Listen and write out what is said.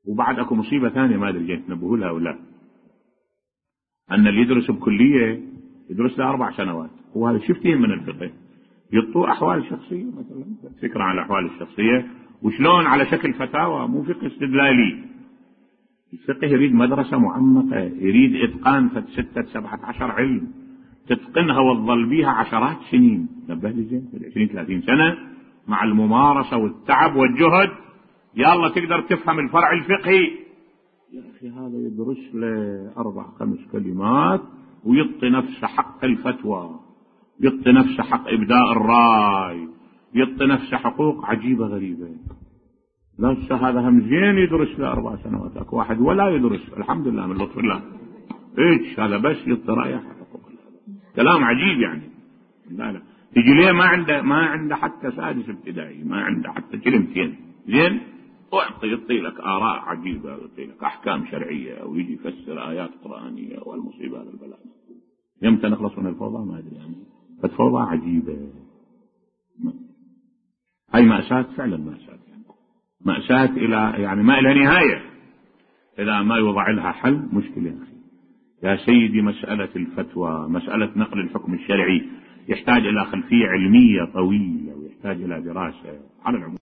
وبعد اكو مصيبة ثانية ما ادري جيت تنبهوا لها ولا، ان اللي يدرس بكلية يدرس له 4 سنوات، وهذا شفتين من الفقه يعطوه احوال شخصية مثلا، فكرة عن الاحوال الشخصية وشلون على شكل فتاوى، مو فقه استدلالي. الفقه يريد مدرسة معمقة، يريد اتقان 6 17 علم تتقنها وتظل بيها عشرات سنين، نبه لي زين 20 30 سنة مع الممارسة والتعب والجهد، يلا تقدر تفهم الفرع الفقهي. يا اخي هذا يدرس له 4 5 كلمات ويعطي نفسه حق الفتوى، يعطي نفسه حق ابداء الراي، يعطي نفسه حقوق عجيبة غريبة. لا هذا هم زين يدرس له 4 سنوات، اكو واحد ولا يدرس، الحمد لله من لطف الله، ايش هذا بس يعطي رايه حقوق. كلام عجيب يعني. لا تجي ليه ما عنده حتى سادس ابتدائي، ما عنده حتى كلمتين زين، يعطي لك آراء عجيبة، يعطي لك أحكام شرعية ويجي يفسر آيات قرآنية، والمصيبة هذا البلاء. يمتى نخلص من الفوضى ما أدري يعني، فوضى عجيبة. هاي مأساة فعلا، مأساة يعني. مأساة إلى يعني ما إلى نهاية إذا ما يوضع لها حل. مشكلة يا أخي يا سيدي، مسألة الفتوى، مسألة نقل الحكم الشرعي يحتاج إلى خلفية علمية طويلة، ويحتاج إلى دراسة على العموم.